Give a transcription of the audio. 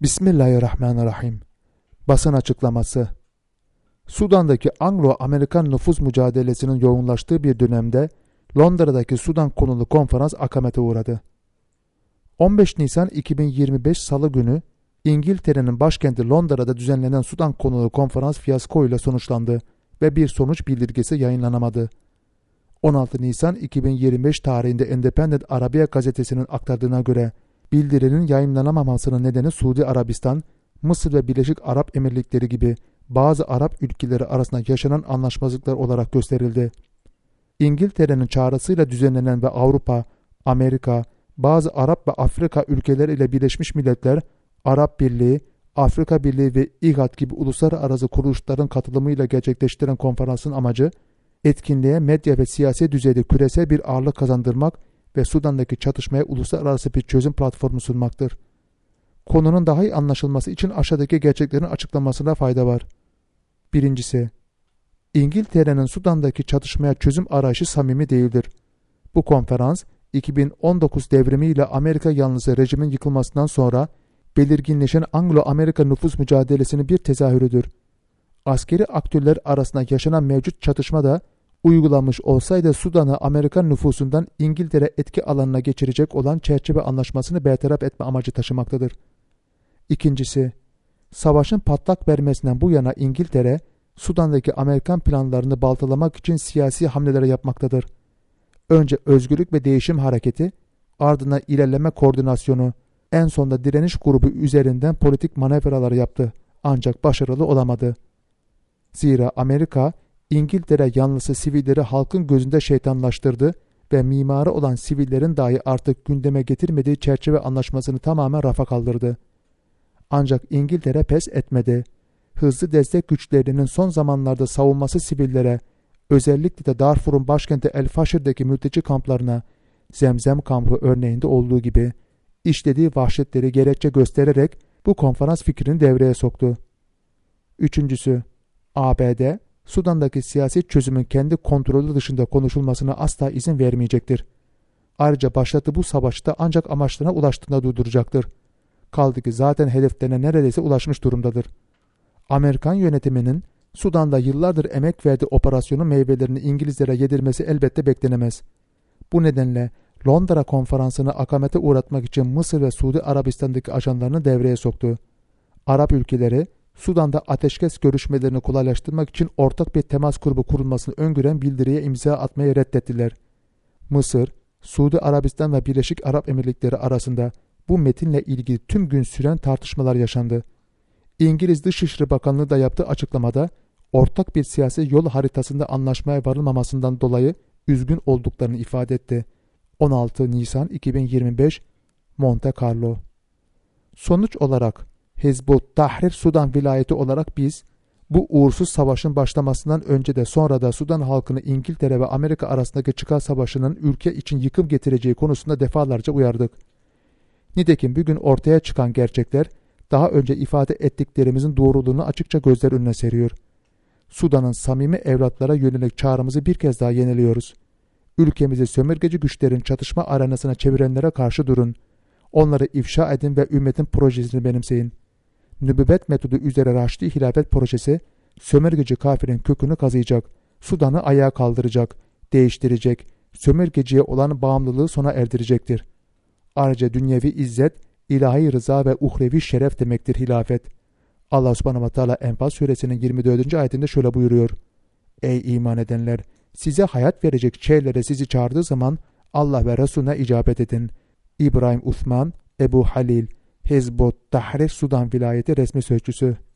Bismillahirrahmanirrahim. Basın açıklaması. Sudan'daki Anglo-Amerikan nüfus mücadelesinin yoğunlaştığı bir dönemde Londra'daki Sudan konulu konferans akamete uğradı. 15 Nisan 2025 Salı günü İngiltere'nin başkenti Londra'da düzenlenen Sudan konulu konferans fiyasko ile sonuçlandı ve bir sonuç bildirgesi yayınlanamadı. 16 Nisan 2025 tarihinde Independent Arabiya gazetesinin aktardığına göre bildirinin yayınlanamamasının nedeni Suudi Arabistan, Mısır ve Birleşik Arap Emirlikleri gibi bazı Arap ülkeleri arasında yaşanan anlaşmazlıklar olarak gösterildi. İngiltere'nin çağrısıyla düzenlenen ve Avrupa, Amerika, bazı Arap ve Afrika ülkeleri ile Birleşmiş Milletler, Arap Birliği, Afrika Birliği ve İGAD gibi uluslararası kuruluşların katılımıyla gerçekleştirilen konferansın amacı, etkinliğe medya ve siyasi düzeyde küresel bir ağırlık kazandırmak ve Sudan'daki çatışmaya uluslararası bir çözüm platformu sunmaktır. Konunun daha iyi anlaşılması için aşağıdaki gerçeklerin açıklanmasına fayda var. Birincisi, İngiltere'nin Sudan'daki çatışmaya çözüm arayışı samimi değildir. Bu konferans, 2019 devrimiyle Amerika yanlısı rejimin yıkılmasından sonra belirginleşen Anglo-Amerika nüfus mücadelesinin bir tezahürüdür. Askeri aktörler arasında yaşanan mevcut çatışma da uygulanmış olsaydı Sudan'ı Amerikan nüfusundan İngiltere etki alanına geçirecek olan çerçeve anlaşmasını bertaraf etme amacı taşımaktadır. İkincisi, savaşın patlak vermesinden bu yana İngiltere, Sudan'daki Amerikan planlarını baltalamak için siyasi hamlelere yapmaktadır. Önce özgürlük ve değişim hareketi, ardından ilerleme koordinasyonu, en sonunda direniş grubu üzerinden politik manevralar yaptı ancak başarılı olamadı. Zira Amerika, İngiltere yanlısı sivilleri halkın gözünde şeytanlaştırdı ve mimarı olan sivillerin dahi artık gündeme getirmediği çerçeve anlaşmasını tamamen rafa kaldırdı. Ancak İngiltere pes etmedi. Hızlı destek güçlerinin son zamanlarda savunması sivillere, özellikle de Darfur'un başkenti El Faşir'deki mülteci kamplarına, Zemzem kampı örneğinde olduğu gibi, işlediği vahşetleri gerekçe göstererek bu konferans fikrini devreye soktu. Üçüncüsü, ABD, Sudan'daki siyasi çözümün kendi kontrolü dışında konuşulmasına asla izin vermeyecektir. Ayrıca başlattığı bu savaşta ancak amaçlarına ulaştığında durduracaktır. Kaldı ki zaten hedeflerine neredeyse ulaşmış durumdadır. Amerikan yönetiminin Sudan'da yıllardır emek verdiği operasyonun meyvelerini İngilizlere yedirmesi elbette beklenemez. Bu nedenle Londra konferansını akamete uğratmak için Mısır ve Suudi Arabistan'daki ajanlarını devreye soktu. Arap ülkeleri, Sudan'da ateşkes görüşmelerini kolaylaştırmak için ortak bir temas grubu kurulmasını öngören bildiriye imza atmayı reddettiler. Mısır, Suudi Arabistan ve Birleşik Arap Emirlikleri arasında bu metinle ilgili tüm gün süren tartışmalar yaşandı. İngiliz Dışişleri Bakanlığı da yaptığı açıklamada ortak bir siyasi yol haritasında anlaşmaya varılmamasından dolayı üzgün olduklarını ifade etti. 16 Nisan 2025 Monte Carlo. Sonuç olarak Hizbut Tahrir Sudan vilayeti olarak biz bu uğursuz savaşın başlamasından önce de sonra da Sudan halkını İngiltere ve Amerika arasındaki çıkar savaşının ülke için yıkım getireceği konusunda defalarca uyardık. Nitekim bugün ortaya çıkan gerçekler daha önce ifade ettiklerimizin doğruluğunu açıkça gözler önüne seriyor. Sudan'ın samimi evlatlara yönelik çağrımızı bir kez daha yeniliyoruz. Ülkemizi sömürgeci güçlerin çatışma arenasına çevirenlere karşı durun. Onları ifşa edin ve ümmetin projesini benimseyin. Nübüvvet metodu üzere Raşidi Hilafet projesi, sömürgeci kafirin kökünü kazıyacak, Sudan'ı ayağa kaldıracak, değiştirecek, sömürgeciye olan bağımlılığı sona erdirecektir. Ayrıca dünyevi izzet, ilahi rıza ve uhrevi şeref demektir hilafet. Allah subhanahu ve teala Enfal suresinin 24. ayetinde şöyle buyuruyor. Ey iman edenler! Size hayat verecek şeylere sizi çağırdığı zaman Allah ve Resulüne icabet edin. İbrahim Uthman, Ebu Halil, Hizbut Tahrir Sudan vilayeti resmi sözcüsü.